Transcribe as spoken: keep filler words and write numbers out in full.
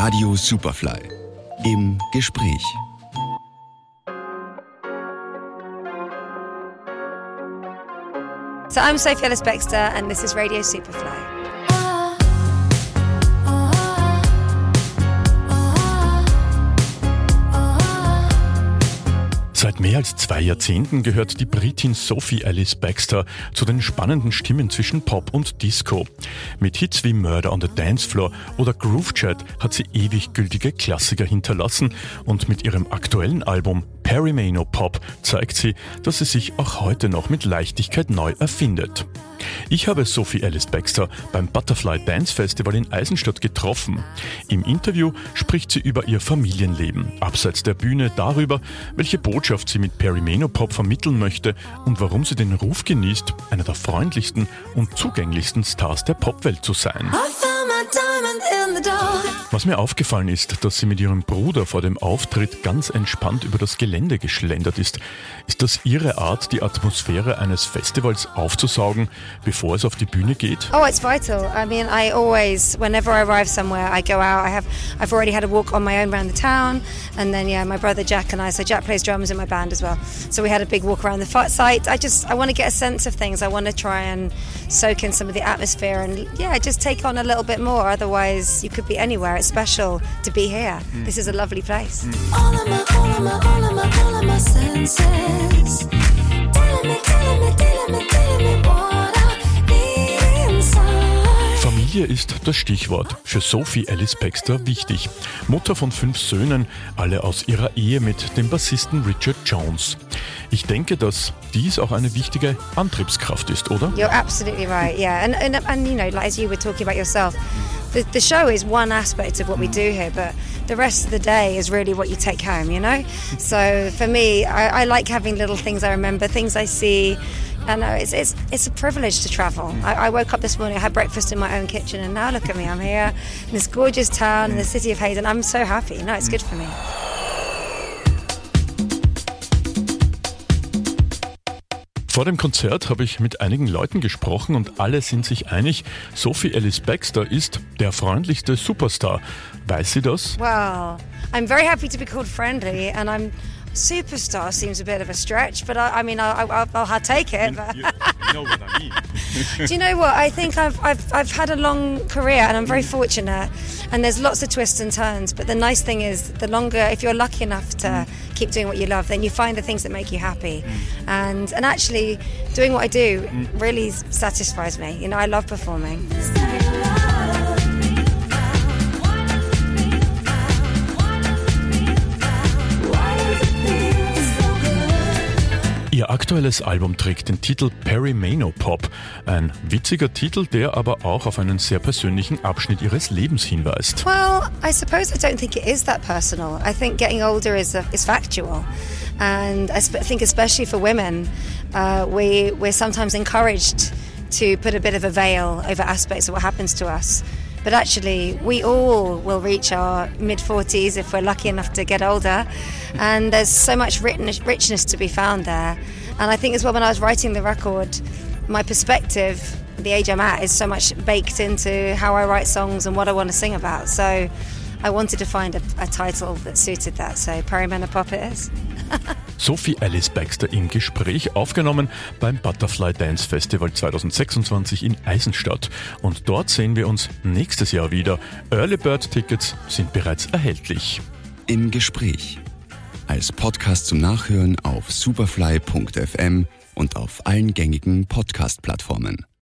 Radio Superfly im Gespräch. So I'm Sophie Ellis-Bextor and this is Radio Superfly. Seit mehr als zwei Jahrzehnten gehört die Britin Sophie Ellis-Bextor zu den spannenden Stimmen zwischen Pop und Disco. Mit Hits wie Murder on the Dance Floor oder Groove Chat hat sie ewig gültige Klassiker hinterlassen und mit ihrem aktuellen Album Perry Mano Pop zeigt sie, dass sie sich auch heute noch mit Leichtigkeit neu erfindet. Ich habe Sophie Ellis-Bextor beim Butterfly Dance Festival in Eisenstadt getroffen. Im Interview spricht sie über ihr Familienleben, abseits der Bühne darüber, welche Botschaft sie mit Perry Mano Pop vermitteln möchte und warum sie den Ruf genießt, einer der freundlichsten und zugänglichsten Stars der Popwelt zu sein. Was mir aufgefallen ist, dass sie mit ihrem Bruder vor dem Auftritt ganz entspannt über das Gelände geschlendert ist. Ist das ihre Art, die Atmosphäre eines Festivals aufzusaugen, bevor es auf die Bühne geht? Oh, it's vital. I mean, I always, whenever I arrive somewhere, I go out. I have, I've already had a walk on my own around the town, and then yeah, my brother Jack and I. So Jack plays drums in my band as well. So we had a big walk around the site. I just, I want to get a sense of things. I want to try and soak in some of the atmosphere, and yeah, just take on a little bit more. Otherwise, you could be anywhere. It's special to be here. Mm. This is a lovely place. Mm. All of my, all of my, all of my, all of my senses. Telling me, telling me, telling me, telling me what I need inside. Familie ist das Stichwort. Für Sophie Ellis-Bextor wichtig. Mutter von fünf Söhnen, alle aus ihrer Ehe mit dem Bassisten Richard Jones. Ich denke, dass dies auch eine wichtige Antriebskraft ist, oder? You're absolutely right, yeah. And, and, and you know, like as you were talking about yourself, the, the show is one aspect of what we do here, but the rest of the day is really what you take home, you know? So for me, I, I like having little things I remember, things I see. I know it's it's it's a privilege to travel. I, I woke up this morning, I had breakfast in my own kitchen, and now look at me, I'm here in this gorgeous town in the city of Hayes, and I'm so happy. No, it's good for me. Vor dem Konzert habe ich mit einigen Leuten gesprochen und alle sind sich einig, Sophie Ellis-Bextor ist der freundlichste Superstar. Weiß sie das? Well, I'm very happy to be called friendly, and I'm superstar seems a bit of a stretch, but I, I mean, I'll, I'll, I'll take it. You, you, you know what I mean. Do you know what? I think I've, I've, I've had a long career and I'm very fortunate, and there's lots of twists and turns, but the nice thing is the longer, if you're lucky enough to mm. keep doing what you love, then you find the things that make you happy. Mm. And, and actually doing what I do mm. really satisfies me. You know, I love performing. Ihr aktuelles Album trägt den Titel Perry Mano Pop, ein witziger Titel, der aber auch auf einen sehr persönlichen Abschnitt ihres Lebens hinweist. Well, I suppose I don't think it is that personal. I think getting older is a, is factual, and I sp- think especially for women, uh, we we're sometimes encouraged to put a bit of a veil over aspects of what happens to us. But actually, we all will reach our mid-forties if we're lucky enough to get older. And there's so much richness to be found there. And I think as well, when I was writing the record, my perspective, the age I'm at, is so much baked into how I write songs and what I want to sing about. So I wanted to find a, a title that suited that. So Perry Mano Pop it is. Sophie Ellis-Bextor im Gespräch, aufgenommen beim Butterfly Dance Festival zwanzig sechsundzwanzig in Eisenstadt. Und dort sehen wir uns nächstes Jahr wieder. Early Bird Tickets sind bereits erhältlich. Im Gespräch. Als Podcast zum Nachhören auf superfly punkt f m und auf allen gängigen Podcast-Plattformen.